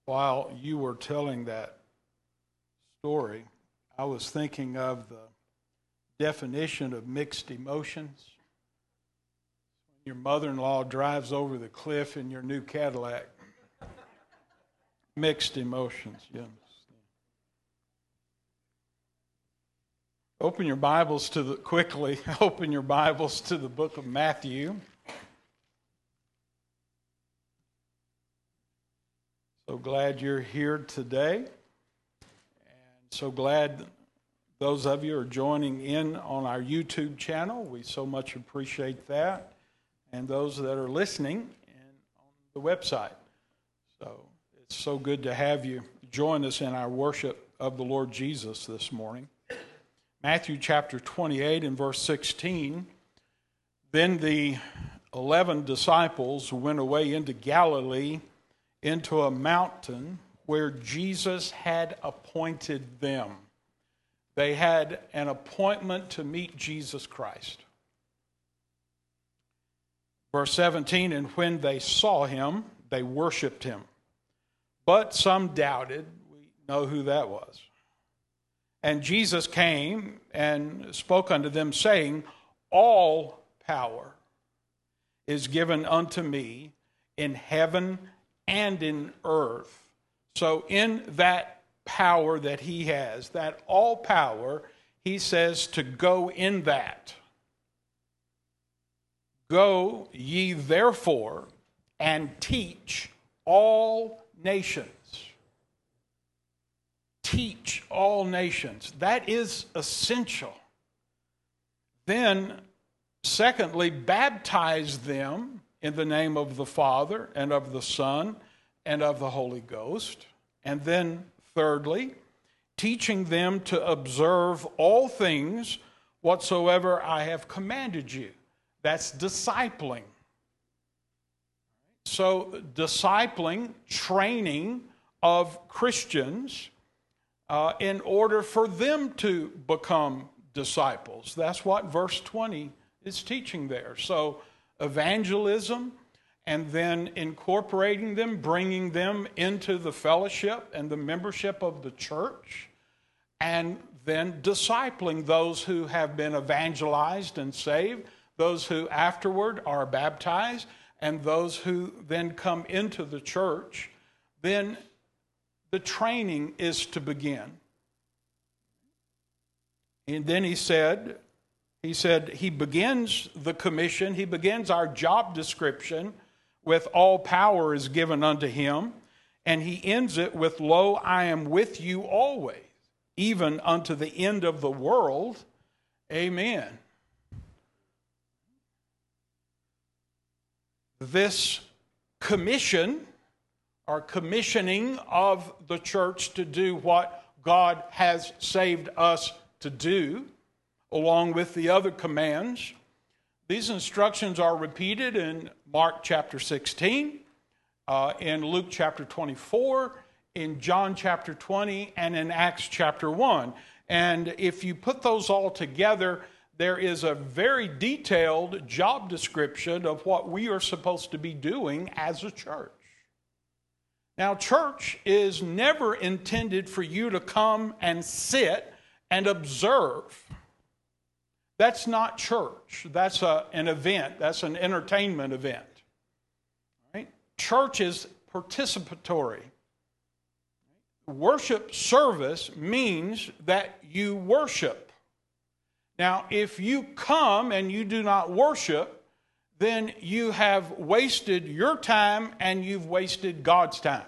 While you were telling that story, I was thinking of the definition of mixed emotions. Your mother-in-law drives over the cliff in your new Cadillac. Mixed emotions, yes. Open your Bibles to the book of Matthew. So glad you're here today, and so glad those of you are joining in on our YouTube channel. We so much appreciate that, and those that are listening on the website. So it's so good to have you join us in our worship of the Lord Jesus this morning. Matthew chapter 28 and verse 16, then the 11 disciples went away into Galilee, into a mountain where Jesus had appointed them. They had an appointment to meet Jesus Christ. Verse 17, and when they saw him, they worshiped him. But some doubted. We know who that was. And Jesus came and spoke unto them, saying, all power is given unto me in heaven and in earth. So in that power that he has, that all power, he says to go in that. Go ye therefore and teach all nations. Teach all nations. That is essential. Then, secondly, baptize them in the name of the Father and of the Son and of the Holy Ghost. And then, thirdly, teaching them to observe all things whatsoever I have commanded you. That's discipling. So, discipling, training of Christians in order for them to become disciples. That's what verse 20 is teaching there. So, evangelism, and then incorporating them, bringing them into the fellowship and the membership of the church, and then discipling those who have been evangelized and saved, those who afterward are baptized, and those who then come into the church. Then the training is to begin. And then he said he begins the commission, he begins our job description with all power is given unto him, and he ends it with, lo, I am with you always, even unto the end of the world. Amen. This commission, or commissioning of the church to do what God has saved us to do, along with the other commands. These instructions are repeated in Mark chapter 16, in Luke chapter 24, in John chapter 20, and in Acts chapter 1. And if you put those all together, there is a very detailed job description of what we are supposed to be doing as a church. Now, church is never intended for you to come and sit and observe. That's not church. That's an event. That's an entertainment event. Right? Church is participatory. Worship service means that you worship. Now, if you come and you do not worship, then you have wasted your time and you've wasted God's time.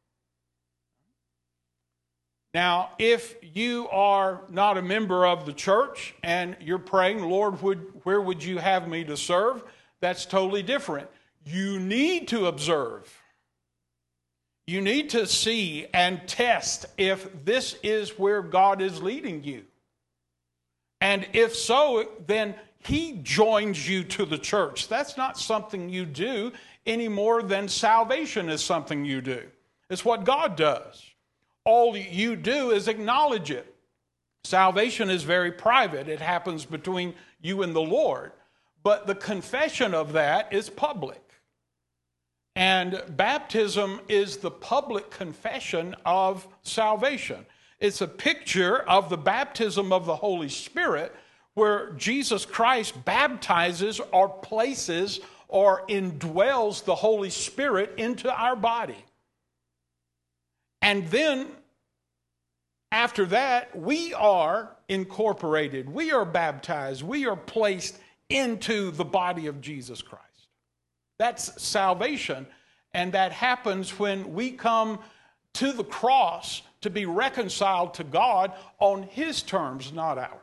Now, if you are not a member of the church and you're praying, Lord, where would you have me to serve? That's totally different. You need to observe. You need to see and test if this is where God is leading you. And if so, then he joins you to the church. That's not something you do any more than salvation is something you do. It's what God does. All you do is acknowledge it. Salvation is very private. It happens between you and the Lord. But the confession of that is public. And baptism is the public confession of salvation. It's a picture of the baptism of the Holy Spirit, where Jesus Christ baptizes or places or indwells the Holy Spirit into our body. And then, after that, we are incorporated. We are baptized. We are placed into the body of Jesus Christ. That's salvation. And that happens when we come to the cross to be reconciled to God on His terms, not ours.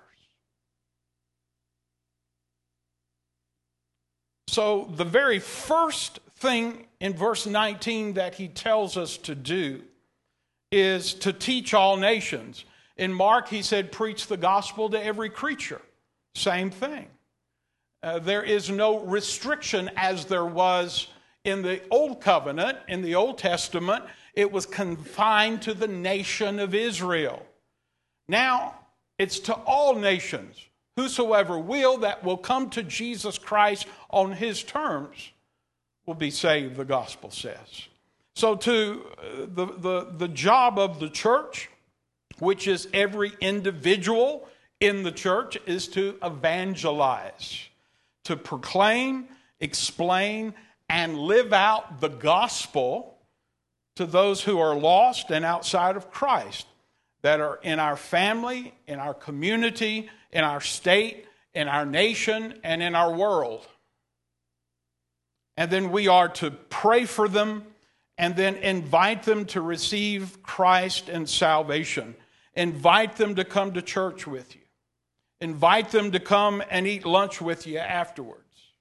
So the very first thing in verse 19 that he tells us to do is to teach all nations. In Mark, he said, preach the gospel to every creature. Same thing. There is no restriction as there was in the Old Covenant, in the Old Testament. It was confined to the nation of Israel. Now, it's to all nations. Whosoever will, that will come to Jesus Christ on His terms, will be saved, the gospel says. So to the job of the church, which is every individual in the church, is to evangelize, to proclaim, explain, and live out the gospel to those who are lost and outside of Christ, that are in our family, in our community, in our state, in our nation, and in our world. And then we are to pray for them and then invite them to receive Christ and salvation. Invite them to come to church with you. Invite them to come and eat lunch with you afterwards.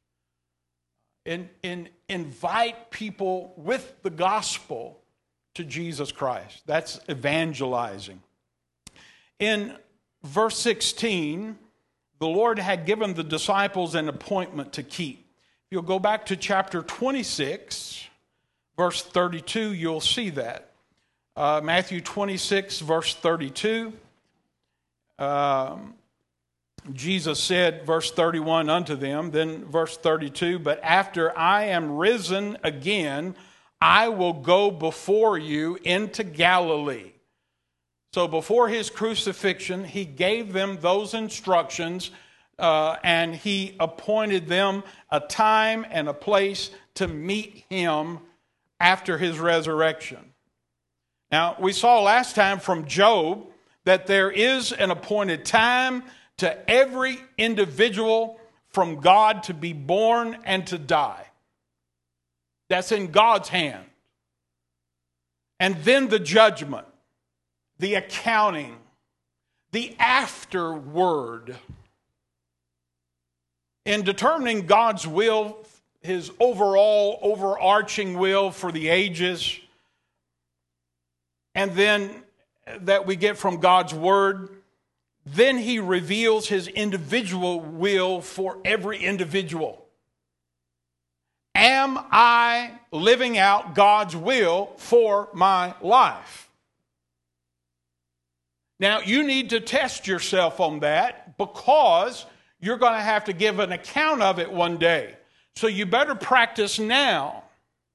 Invite people with the gospel to Jesus Christ. That's evangelizing. In verse 16, the Lord had given the disciples an appointment to keep. If you'll go back to chapter 26, verse 32, you'll see that. Matthew 26, verse 32. Jesus said, verse 31, unto them, then verse 32, but after I am risen again, I will go before you into Galilee. So before his crucifixion, he gave them those instructions, and he appointed them a time and a place to meet him after his resurrection. Now, we saw last time from Job that there is an appointed time to every individual from God to be born and to die. That's in God's hand. And then the judgment, the accounting, the afterword. In determining God's will, his overall, overarching will for the ages, and then that we get from God's word, then he reveals his individual will for every individual. Am I living out God's will for my life? Now, you need to test yourself on that, because you're going to have to give an account of it one day. So you better practice now.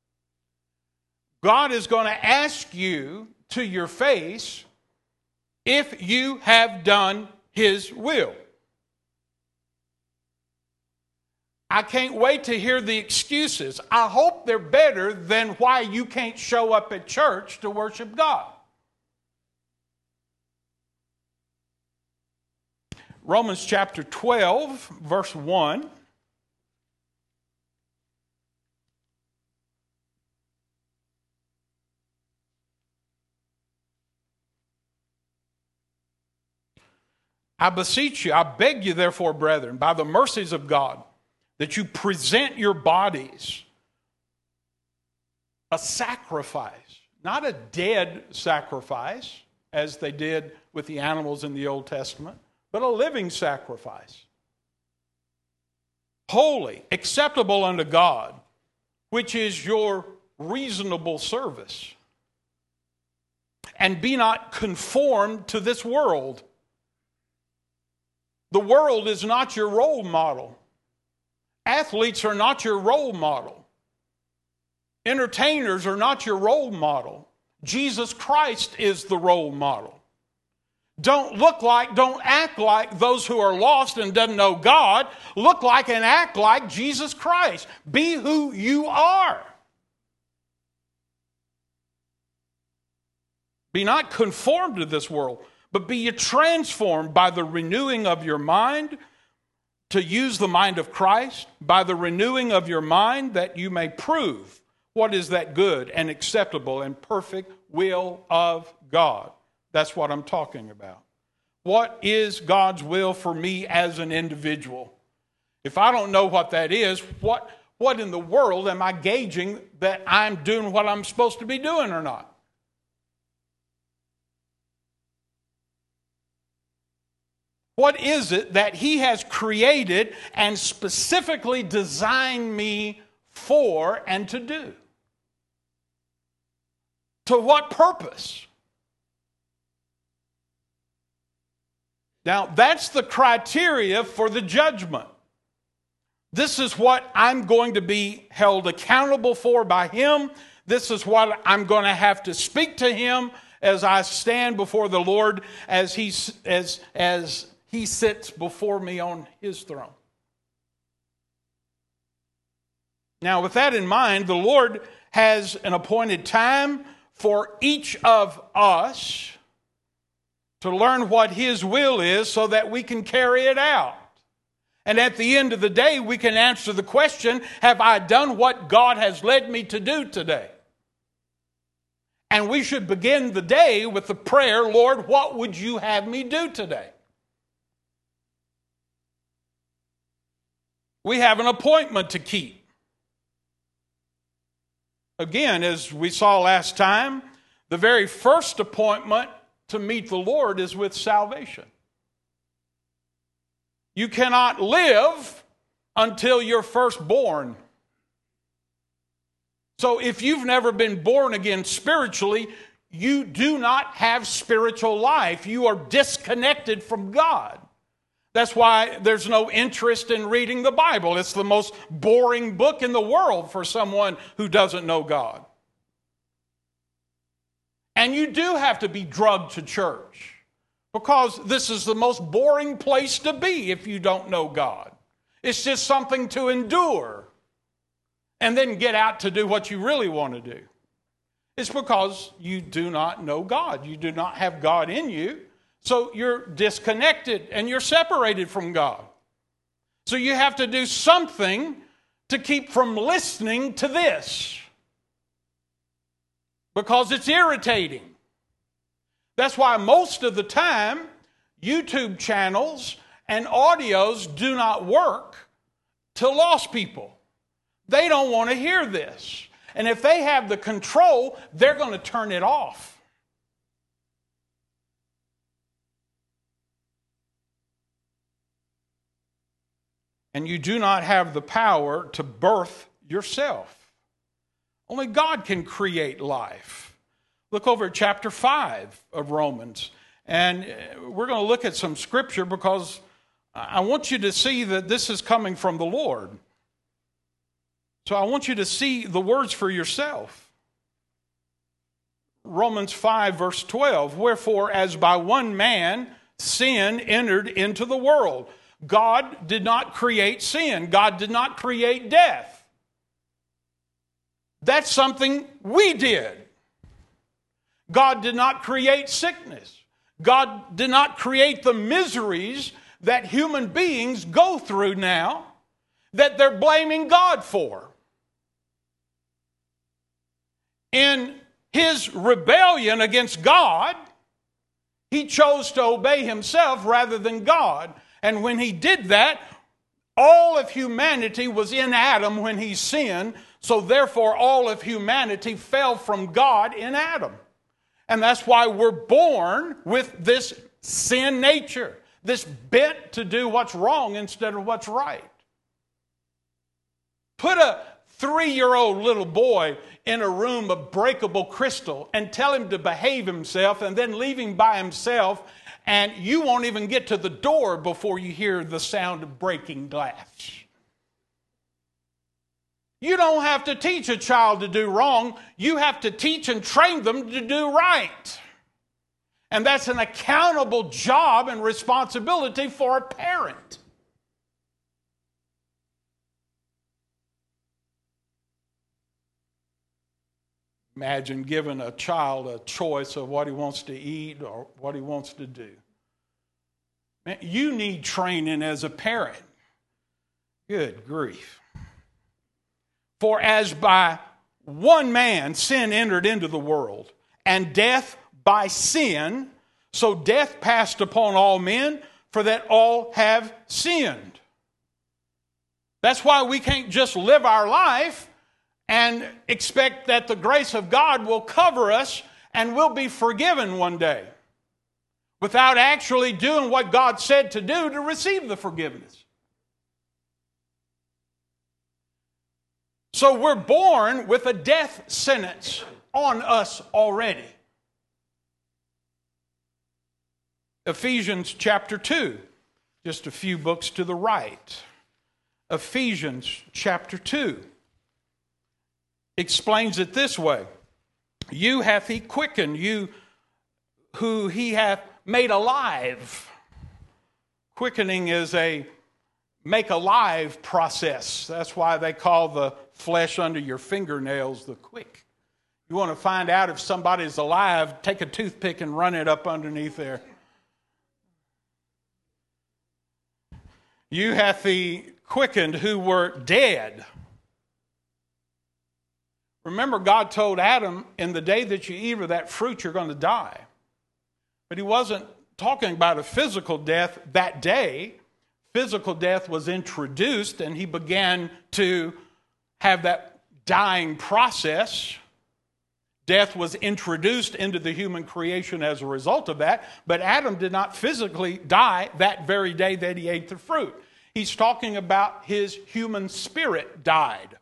God is going to ask you to your face if you have done his will. I can't wait to hear the excuses. I hope they're better than why you can't show up at church to worship God. Romans chapter 12, verse 1. I beseech you, I beg you, therefore, brethren, by the mercies of God, that you present your bodies a sacrifice, not a dead sacrifice, as they did with the animals in the Old Testament, but a living sacrifice. Holy, acceptable unto God, which is your reasonable service. And be not conformed to this world. The world is not your role model. Athletes are not your role model. Entertainers are not your role model. Jesus Christ is the role model. Don't act like those who are lost and doesn't know God. Look like and act like Jesus Christ. Be who you are. Be not conformed to this world, but be ye transformed by the renewing of your mind, to use the mind of Christ, by the renewing of your mind, that you may prove what is that good and acceptable and perfect will of God. That's what I'm talking about. What is God's will for me as an individual? If I don't know what that is, what in the world am I gauging that I'm doing what I'm supposed to be doing or not? What is it that He has created and specifically designed me for and to do? To what purpose? Now, that's the criteria for the judgment. This is what I'm going to be held accountable for by Him. This is what I'm going to have to speak to Him as I stand before the Lord as He sits before me on His throne. Now, with that in mind, the Lord has an appointed time for each of us to learn what His will is so that we can carry it out. And at the end of the day, we can answer the question, have I done what God has led me to do today? And we should begin the day with the prayer, Lord, what would you have me do today? We have an appointment to keep. Again, as we saw last time, the very first appointment to meet the Lord is with salvation. You cannot live until you're first born. So if you've never been born again spiritually, you do not have spiritual life. You are disconnected from God. That's why there's no interest in reading the Bible. It's the most boring book in the world for someone who doesn't know God. And you do have to be drugged to church because this is the most boring place to be if you don't know God. It's just something to endure and then get out to do what you really want to do. It's because you do not know God. You do not have God in you. So you're disconnected and you're separated from God. So you have to do something to keep from listening to this because it's irritating. That's why most of the time YouTube channels and audios do not work to lost people. They don't want to hear this. And if they have the control, they're going to turn it off. And you do not have the power to birth yourself. Only God can create life. Look over at chapter 5 of Romans. And we're going to look at some scripture because I want you to see that this is coming from the Lord. So I want you to see the words for yourself. Romans 5 verse 12. Wherefore, as by one man sin entered into the world. God did not create sin. God did not create death. That's something we did. God did not create sickness. God did not create the miseries that human beings go through now that they're blaming God for. In His rebellion against God, He chose to obey Himself rather than God. And when He did that, all of humanity was in Adam when he sinned. So therefore, all of humanity fell from God in Adam. And that's why we're born with this sin nature, this bent to do what's wrong instead of what's right. Put a 3-year-old little boy in a room of breakable crystal and tell him to behave himself and then leave him by himself, and you won't even get to the door before you hear the sound of breaking glass. You don't have to teach a child to do wrong. You have to teach and train them to do right. And that's an accountable job and responsibility for a parent. Imagine giving a child a choice of what he wants to eat or what he wants to do. Man, you need training as a parent. Good grief. For as by one man sin entered into the world, and death by sin, so death passed upon all men, for that all have sinned. That's why we can't just live our life and expect that the grace of God will cover us and we'll be forgiven one day without actually doing what God said to do to receive the forgiveness. So we're born with a death sentence on us already. Ephesians chapter 2, just a few books to the right. Ephesians chapter 2 explains it this way. You hath he quickened, you who he hath made alive. Quickening is a make alive process. That's why they call the flesh under your fingernails the quick. You want to find out if somebody's alive, take a toothpick and run it up underneath there. You hath he quickened who were dead. Remember, God told Adam, in the day that you eat of that fruit, you're going to die. But he wasn't talking about a physical death that day. Physical death was introduced, and he began to have that dying process. Death was introduced into the human creation as a result of that, but Adam did not physically die that very day that he ate the fruit. He's talking about his human spirit died.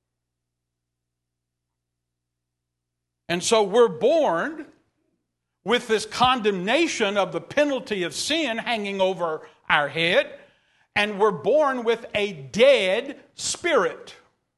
And so we're born with this condemnation of the penalty of sin hanging over our head, and we're born with a dead spirit.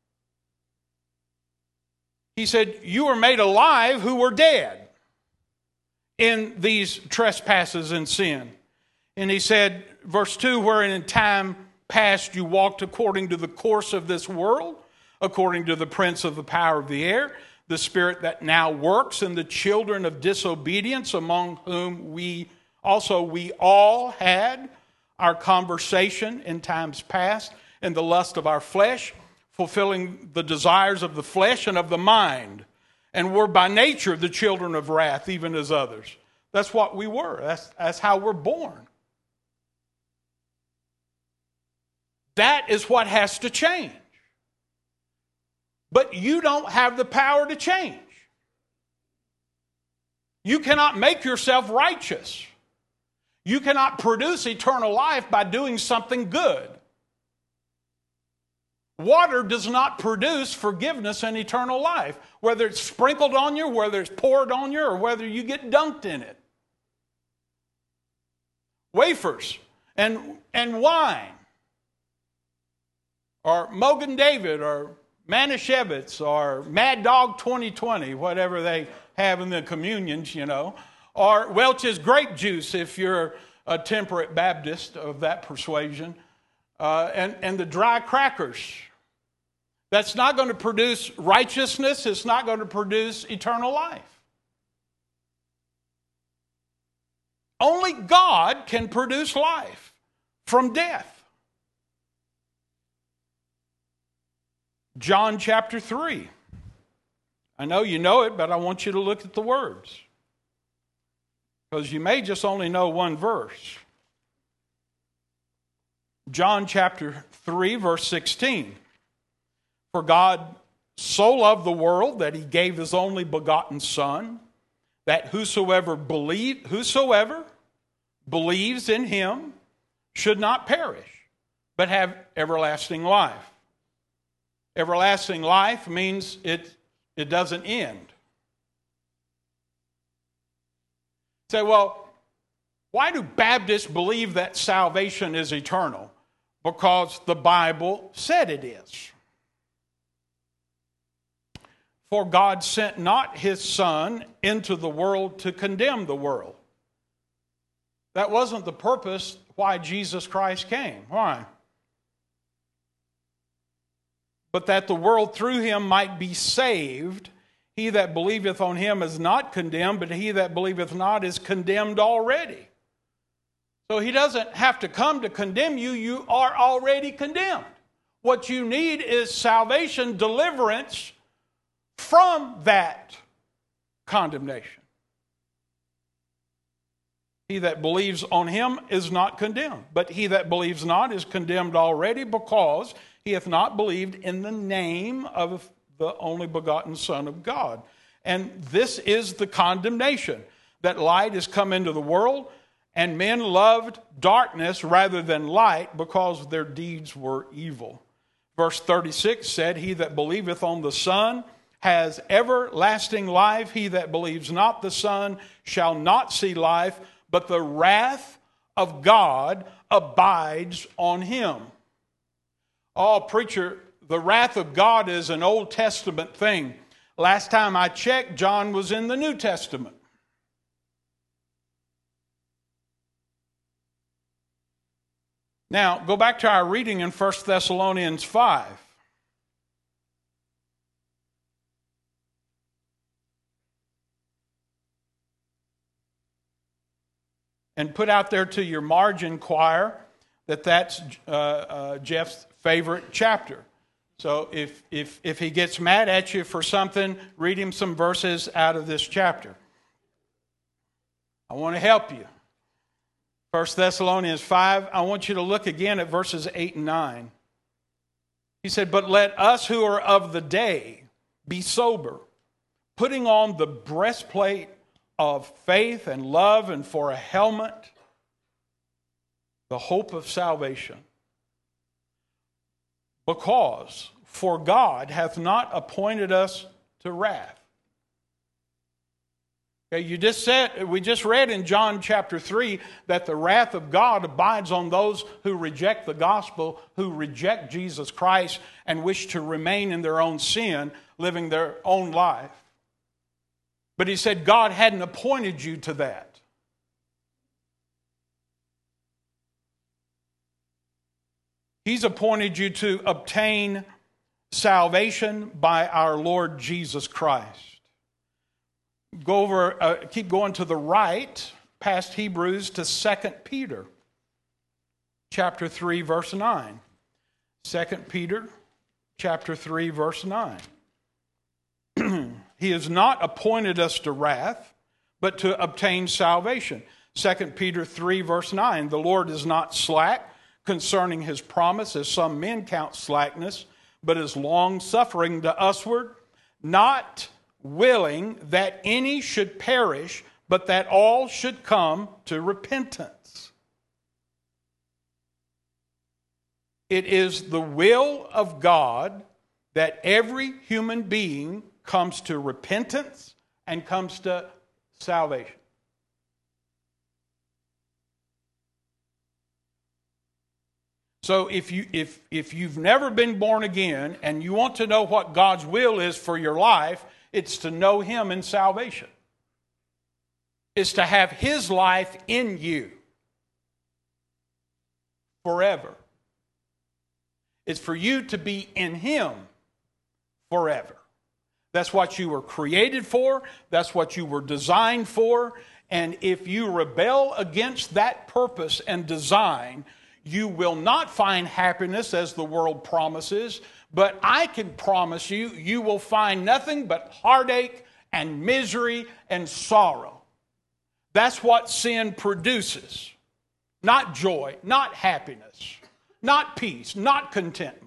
He said, you were made alive who were dead in these trespasses and sin. And he said, verse 2, wherein in time past you walked according to the course of this world, according to the prince of the power of the air, the spirit that now works in the children of disobedience, among whom we all had our conversation in times past in the lust of our flesh, fulfilling the desires of the flesh and of the mind. And we're by nature the children of wrath, even as others. That's what we were. That's how we're born. That is what has to change. But you don't have the power to change. You cannot make yourself righteous. You cannot produce eternal life by doing something good. Water does not produce forgiveness and eternal life, whether it's sprinkled on you, whether it's poured on you, or whether you get dunked in it. Wafers and wine, or Mogen David, or Manischewitz, or Mad Dog 2020, whatever they have in the communions, or Welch's grape juice if you're a temperate Baptist of that persuasion, and the dry crackers. That's not going to produce righteousness. It's not going to produce eternal life. Only God can produce life from death. John chapter 3. I know you know it, but I want you to look at the words, because you may just only know one verse. John chapter 3, verse 16. For God so loved the world that he gave his only begotten Son, that whosoever believes in him should not perish, but have everlasting life. Everlasting life means it doesn't end. Say, well, why do Baptists believe that salvation is eternal? Because the Bible said it is. For God sent not his Son into the world to condemn the world. That wasn't the purpose why Jesus Christ came. Why? But that the world through him might be saved. He that believeth on him is not condemned, but he that believeth not is condemned already. So he doesn't have to come to condemn you. You are already condemned. What you need is salvation, deliverance from that condemnation. He that believes on him is not condemned, but he that believes not is condemned already, because he hath not believed in the name of the only begotten Son of God. And this is the condemnation, that light is come into the world, and men loved darkness rather than light, because their deeds were evil. Verse 36 said, He that believeth on the Son has everlasting life. He that believes not the Son shall not see life, but the wrath of God abides on him. Oh, preacher, the wrath of God is an Old Testament thing. Last time I checked, John was in the New Testament. Now, go back to our reading in 1 Thessalonians 5. And put out there to your margin choir that that's Jeff's favorite chapter. So if he gets mad at you for something, read him some verses out of this chapter. I want to help you. 1 Thessalonians 5, I want you to look again at verses 8 and 9. He said, But let us who are of the day be sober, putting on the breastplate of faith and love, and for a helmet, the hope of salvation. Because for God hath not appointed us to wrath. Okay, we just read in John chapter 3 that the wrath of God abides on those who reject the gospel, who reject Jesus Christ, and wish to remain in their own sin, living their own life. But he said God hadn't appointed you to that. He's appointed you to obtain salvation by our Lord Jesus Christ. Go over, keep going to the right, past Hebrews, to 2 Peter, chapter 3, verse 9. 2 Peter, chapter 3, verse 9. He has not appointed us to wrath, but to obtain salvation. 2 Peter 3, verse 9. The Lord is not slack concerning his promise, as some men count slackness, but is long-suffering to usward, not willing that any should perish, but that all should come to repentance. It is the will of God that every human being comes to repentance and comes to salvation. So if you've never been born again and you want to know what God's will is for your life, it's to know him in salvation. It's to have his life in you forever. It's for you to be in him forever. That's what you were created for. That's what you were designed for. And if you rebel against that purpose and design, you will not find happiness as the world promises. But I can promise you, you will find nothing but heartache and misery and sorrow. That's what sin produces. Not joy, not happiness, not peace, not contentment.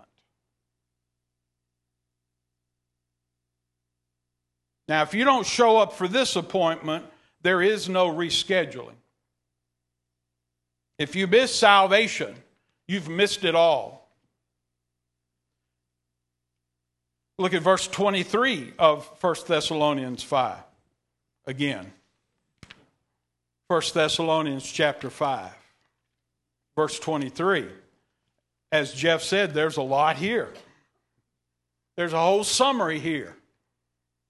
Now, if you don't show up for this appointment, there is no rescheduling. If you miss salvation, you've missed it all. Look at verse 23 of 1 Thessalonians 5 again. 1 Thessalonians chapter 5, verse 23. As Jeff said, there's a lot here. There's a whole summary here.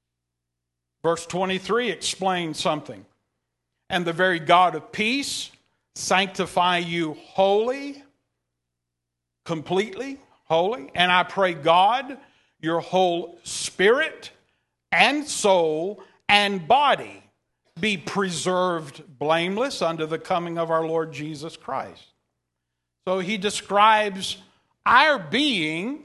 Verse 23 explains something. And the very God of peace sanctify you wholly, completely, wholly. And I pray God, your whole spirit and soul and body be preserved blameless unto the coming of our Lord Jesus Christ. So he describes our being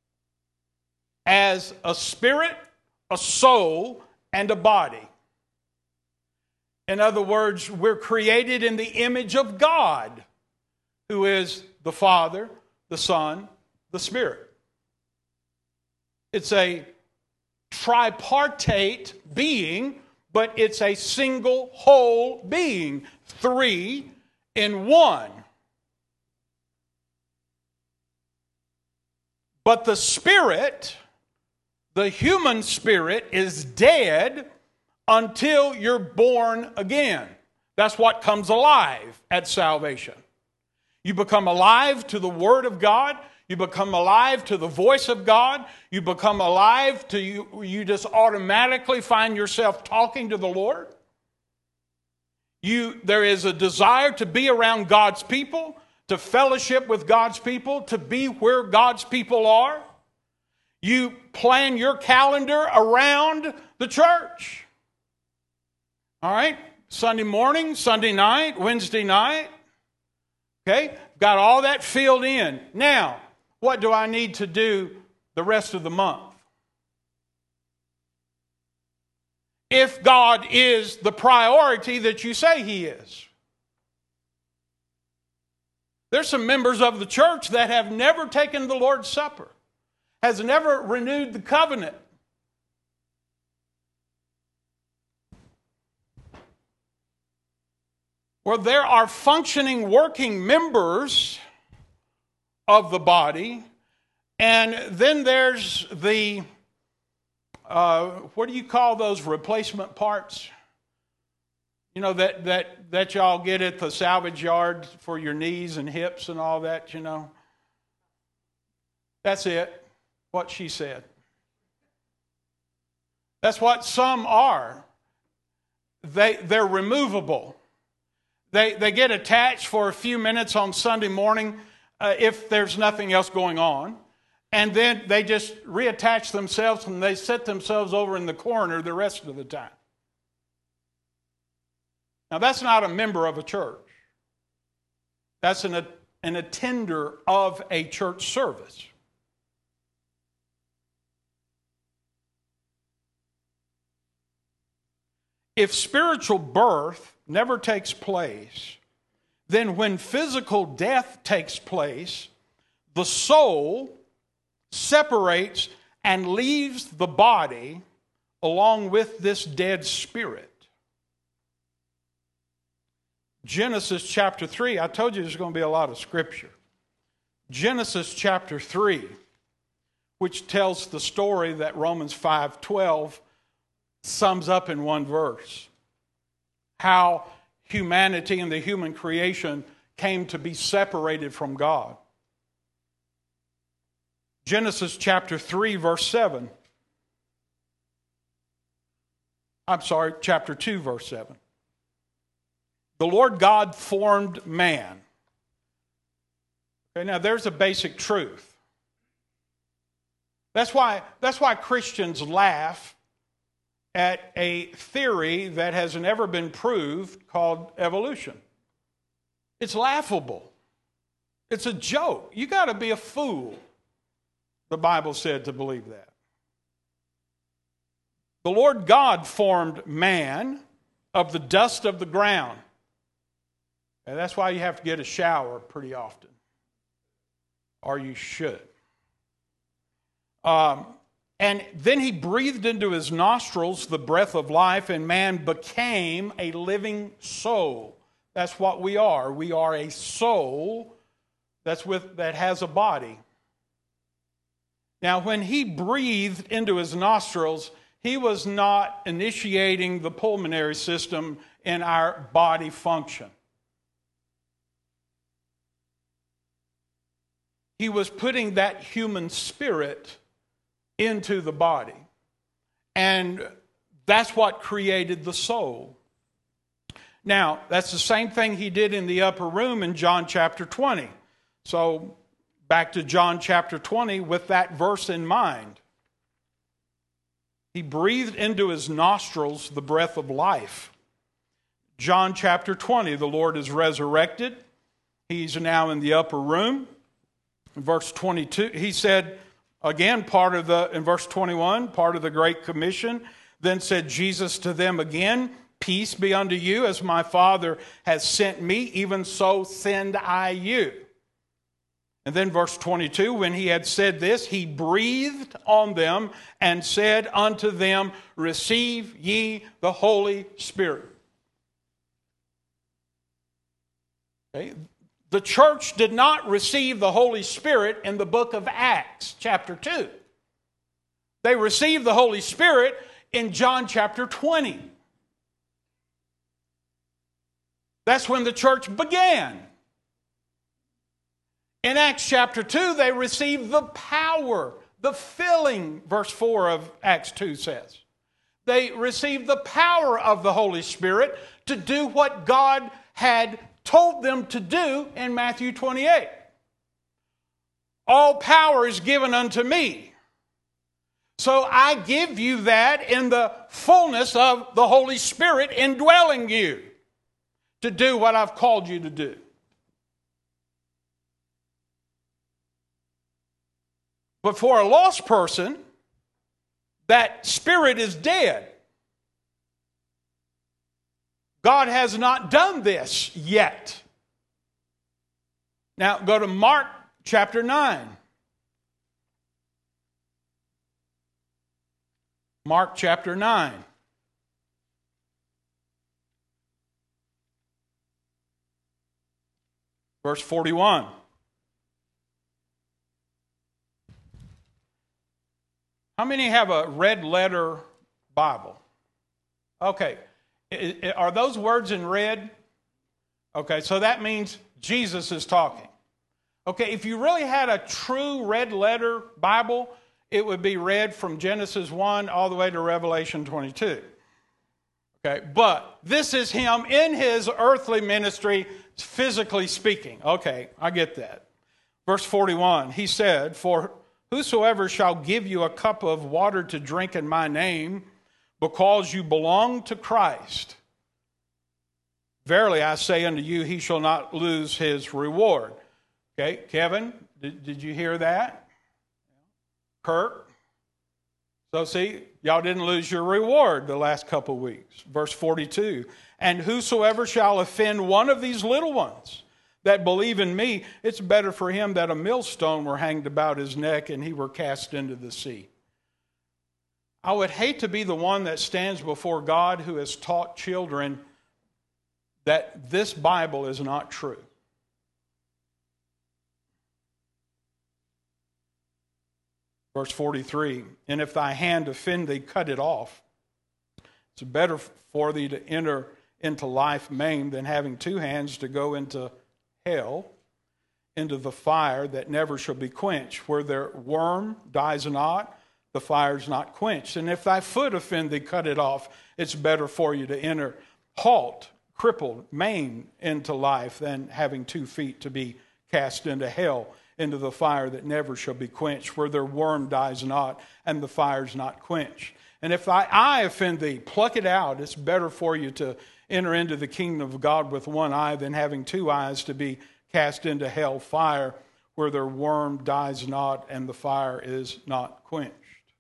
as a spirit, a soul, and a body. In other words, we're created in the image of God, who is the Father, the Son, the Spirit. It's a tripartite being, but it's a single whole being, three in one. But the spirit, the human spirit, is dead until you're born again. That's what comes alive at salvation. You become alive to the Word of God. You become alive to the voice of God. You become alive to you just automatically find yourself talking to the Lord. There is a desire to be around God's people, to fellowship with God's people, to be where God's people are. You plan your calendar around the church. All right? Sunday morning, Sunday night, Wednesday night. Okay? Got all that filled in. Now, what do I need to do the rest of the month? If God is the priority that you say He is. There's some members of the church that have never taken the Lord's Supper, has never renewed the covenant. Well, there are functioning, working members of the body, and then there's the, what do you call those replacement parts? You know, that y'all get at the salvage yard for your knees and hips and all that, you know. That's it, what she said. That's what some are. They're removable. They get attached for a few minutes on Sunday morning if there's nothing else going on. And then they just reattach themselves and they set themselves over in the corner the rest of the time. Now, that's not a member of a church. That's an attender of a church service. If spiritual birth never takes place, then when physical death takes place, the soul separates and leaves the body along with this dead spirit. Genesis chapter 3, I told you there's going to be a lot of scripture. Genesis chapter 3, which tells the story that Romans 5:12 sums up in one verse. How humanity and the human creation came to be separated from God. Genesis chapter 3, verse 7. Chapter 2, verse 7. The Lord God formed man. Okay, now there's a basic truth. That's why Christians laugh at a theory that has never been proved called evolution. It's laughable. It's a joke. You got to be a fool, the Bible said, to believe that. The Lord God formed man of the dust of the ground. And that's why you have to get a shower pretty often. Or you should. And then he breathed into his nostrils the breath of life, and man became a living soul. That's what we are. We are a soul that has a body. Now, when he breathed into his nostrils, he was not initiating the pulmonary system in our body function. He was putting that human spirit into the body. And That's what created the soul. Now, that's the same thing he did in the upper room in John chapter 20. So, back to John chapter 20 with that verse in mind. He breathed into his nostrils the breath of life. John chapter 20, the Lord is resurrected. He's now in the upper room. In verse 22, he said, again, in verse 21, part of the Great Commission, then said Jesus to them again, peace be unto you, as my Father has sent me, even so send I you. And then verse 22, when he had said this, he breathed on them and said unto them, receive ye the Holy Spirit. Okay. The church did not receive the Holy Spirit in the book of Acts, chapter 2. They received the Holy Spirit in John chapter 20. That's when the church began. In Acts chapter 2, they received the power, the filling, verse 4 of Acts 2 says. They received the power of the Holy Spirit to do what God had told them to do in Matthew 28. All power is given unto me. So I give you that in the fullness of the Holy Spirit indwelling you to do what I've called you to do. But for a lost person, that spirit is dead. God has not done this yet. Now go to Mark chapter 9. Mark chapter 9. Verse 41. How many have a red letter Bible? Okay. Are those words in red? Okay, so that means Jesus is talking. Okay, if you really had a true red letter Bible, it would be read from Genesis 1 all the way to Revelation 22. Okay, but this is him in his earthly ministry, physically speaking. Okay, I get that. Verse 41, he said, for whosoever shall give you a cup of water to drink in my name, because you belong to Christ, verily I say unto you, he shall not lose his reward. Okay, Kevin, did you hear that? Kurt? So see, y'all didn't lose your reward the last couple of weeks. Verse 42, and whosoever shall offend one of these little ones that believe in me, it's better for him that a millstone were hanged about his neck and he were cast into the sea. I would hate to be the one that stands before God who has taught children that this Bible is not true. Verse 43, and if thy hand offend thee, cut it off. It's better for thee to enter into life maimed than having two hands to go into hell, into the fire that never shall be quenched, where their worm dies not, the fire is not quenched. And if thy foot offend thee, cut it off. It's better for you to enter halt, crippled, maimed into life than having 2 feet to be cast into hell, into the fire that never shall be quenched, where their worm dies not and the fire is not quenched. And if thy eye offend thee, pluck it out. It's better for you to enter into the kingdom of God with one eye than having 2 eyes to be cast into hell fire, where their worm dies not and the fire is not quenched.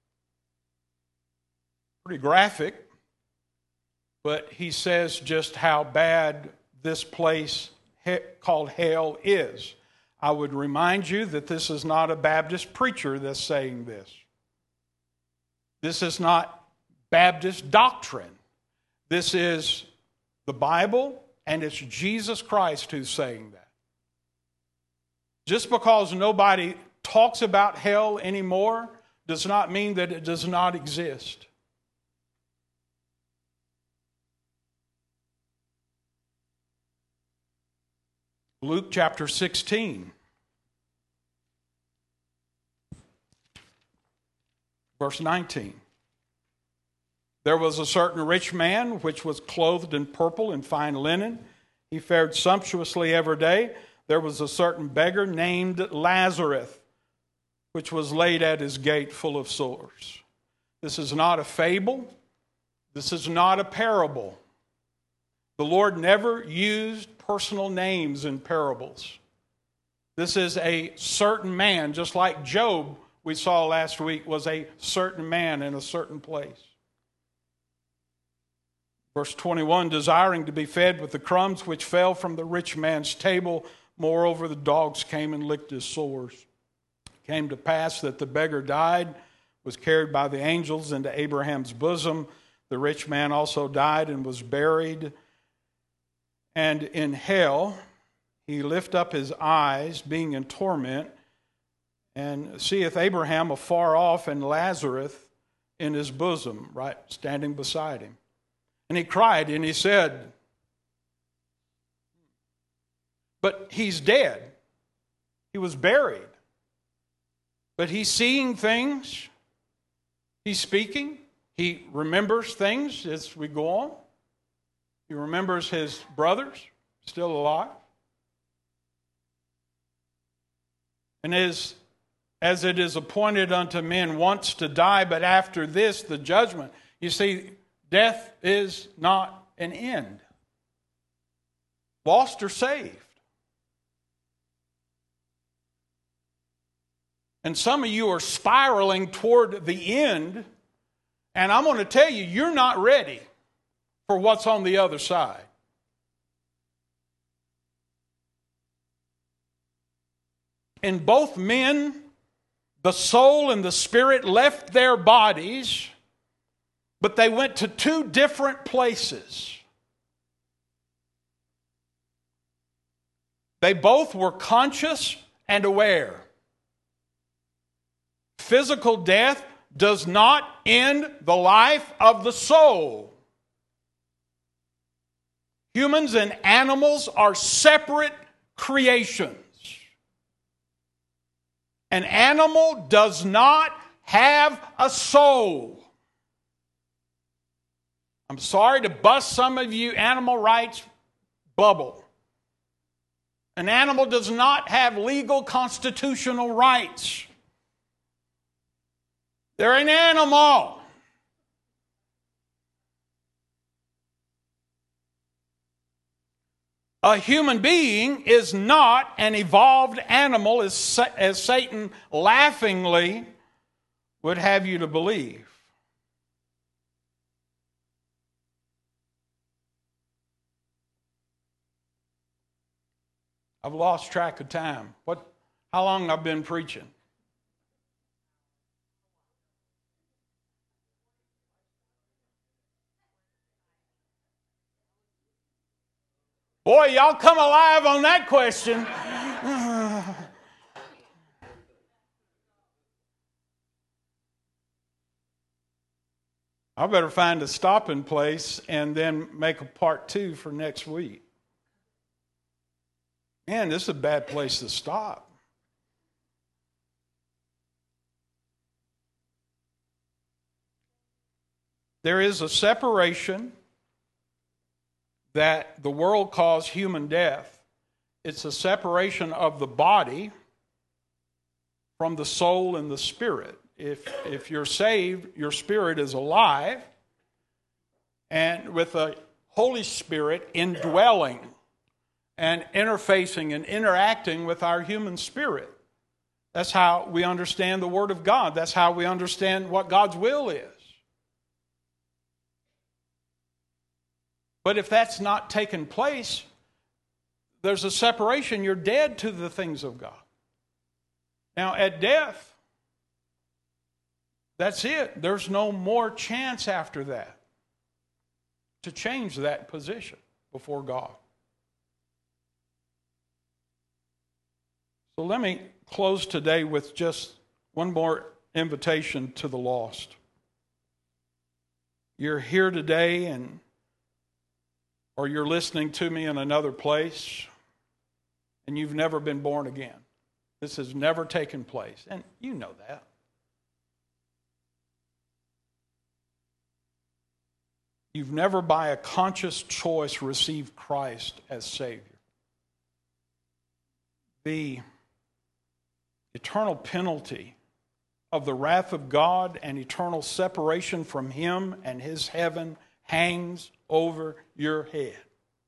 Pretty graphic, but he says just how bad this place called hell is. I would remind you that this is not a Baptist preacher that's saying this. This is not Baptist doctrine. This is the Bible, and it's Jesus Christ who's saying that. Just because nobody talks about hell anymore does not mean that it does not exist. Luke chapter 16, verse 19. There was a certain rich man which was clothed in purple and fine linen. He fared sumptuously every day. There was a certain beggar named Lazarus, which was laid at his gate full of sores. This is not a fable. This is not a parable. The Lord never used personal names in parables. This is a certain man, just like Job, we saw last week, was a certain man in a certain place. Verse 21, desiring to be fed with the crumbs which fell from the rich man's table. Moreover, the dogs came and licked his sores. It came to pass that the beggar died, was carried by the angels into Abraham's bosom. The rich man also died and was buried. And in hell he lift up his eyes, being in torment, and seeth Abraham afar off and Lazarus in his bosom, right, standing beside him. And he cried and he said, but he's dead. He was buried. But he's seeing things. He's speaking. He remembers things as we go on. He remembers his brothers still alive. And as it is appointed unto men once to die, but after this the judgment. You see, death is not an end. Lost or saved. And some of you are spiraling toward the end, and I'm going to tell you, you're not ready for what's on the other side. In both men, the soul and the spirit left their bodies, but they went to two different places. They both were conscious and aware. Physical death does not end the life of the soul. Humans and animals are separate creations. An animal does not have a soul. I'm sorry to bust some of you animal rights bubble. An animal does not have legal constitutional rights. They're an animal. A human being is not an evolved animal, as Satan laughingly would have you to believe. I've lost track of time. How long I've been preaching? Boy, y'all come alive on that question. I better find a stopping place and then make a part 2 for next week. Man, this is a bad place to stop. There is a separation that the world calls human death. It's a separation of the body from the soul and the spirit. If you're saved, your spirit is alive, and with the Holy Spirit indwelling and interfacing and interacting with our human spirit. That's how we understand the Word of God. That's how we understand what God's will is. But if that's not taken place, there's a separation. You're dead to the things of God. Now, at death, that's it. There's no more chance after that to change that position before God. So let me close today with just one more invitation to the lost. You're here today or you're listening to me in another place, and you've never been born again. This has never taken place, and you know that. you've never by a conscious choice received Christ as Savior, the eternal penalty of the wrath of God and eternal separation from Him and His heaven hangs over your head.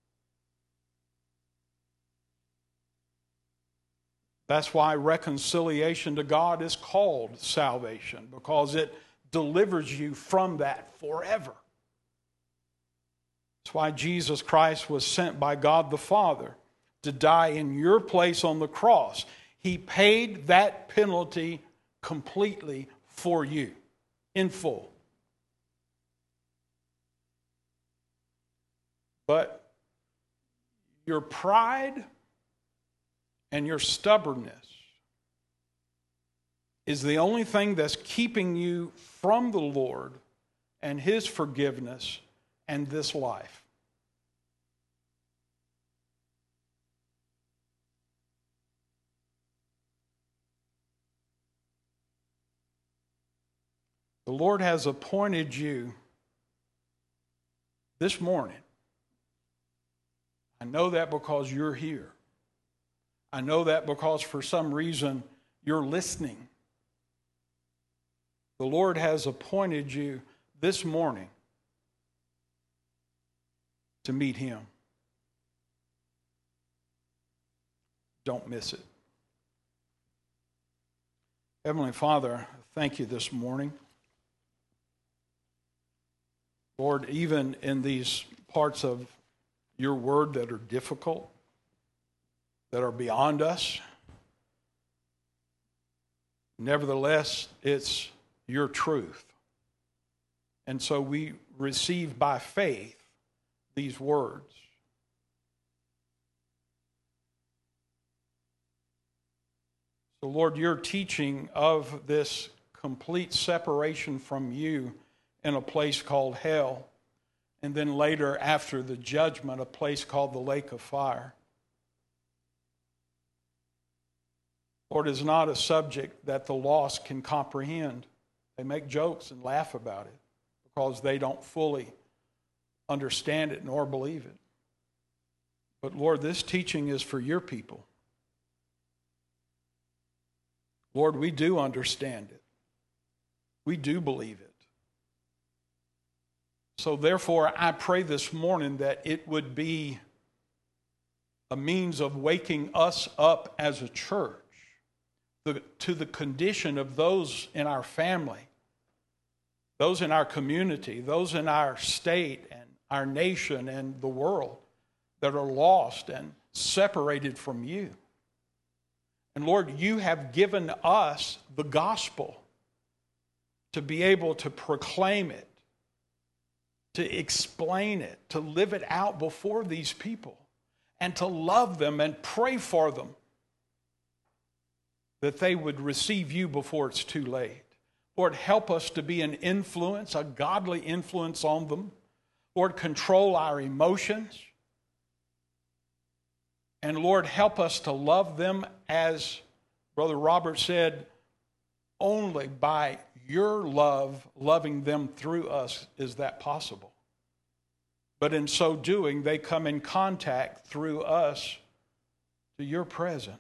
That's why reconciliation to God is called salvation, because it delivers you from that forever. That's why Jesus Christ was sent by God the Father to die in your place on the cross. He paid that penalty completely for you, in full. But your pride and your stubbornness is the only thing that's keeping you from the Lord and His forgiveness and this life. The Lord has appointed you this morning. I know that because you're here. I know that because for some reason you're listening. The Lord has appointed you this morning to meet Him. Don't miss it. Heavenly Father, thank you this morning. Lord, even in these parts of your word that are difficult, that are beyond us, nevertheless, it's your truth. And so we receive by faith these words. So, Lord, your teaching of this complete separation from you in a place called hell, and then later after the judgment, a place called the lake of fire. Lord, is not a subject that the lost can comprehend. They make jokes and laugh about it because they don't fully understand it nor believe it. But Lord, this teaching is for your people. Lord, we do understand it. We do believe it. So therefore, I pray this morning that it would be a means of waking us up as a church to the condition of those in our family, those in our community, those in our state and our nation and the world that are lost and separated from you. And Lord, you have given us the gospel to be able to proclaim it, to explain it, to live it out before these people, and to love them and pray for them that they would receive you before it's too late. Lord, help us to be an influence, a godly influence on them. Lord, control our emotions. And Lord, help us to love them as Brother Robert said, only by your love, loving them through us, is that possible. But in so doing, they come in contact through us to your presence.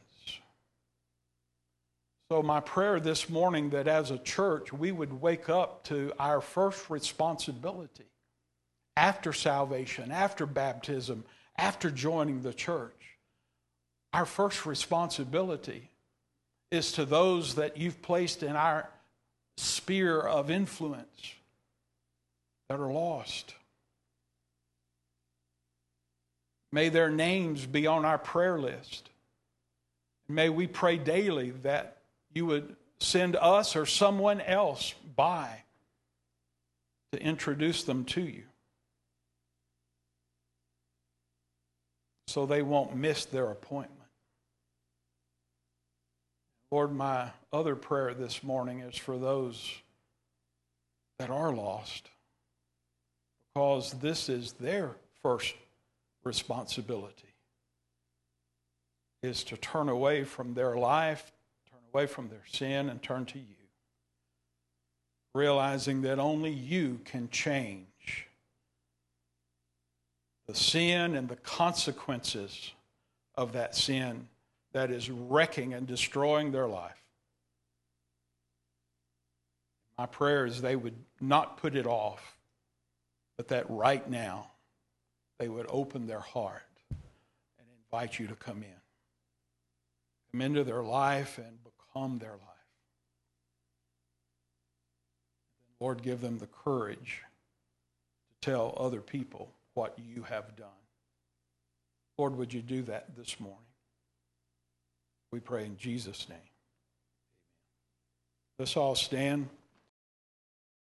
So my prayer this morning that as a church, we would wake up to our first responsibility after salvation, after baptism, after joining the church. Our first responsibility is to those that you've placed in our sphere of influence that are lost. May their names be on our prayer list. May we pray daily that you would send us or someone else by to introduce them to you so they won't miss their appointment. Lord, my other prayer this morning is for those that are lost, because this is their first responsibility, is to turn away from their life, turn away from their sin, and turn to you, realizing that only you can change the sin and the consequences of that sin that is wrecking and destroying their life. My prayer is they would not put it off, but that right now they would open their heart and invite you to come in. Come into their life and become their life. Lord, give them the courage to tell other people what you have done. Lord, would you do that this morning? We pray in Jesus' name. Let's all stand.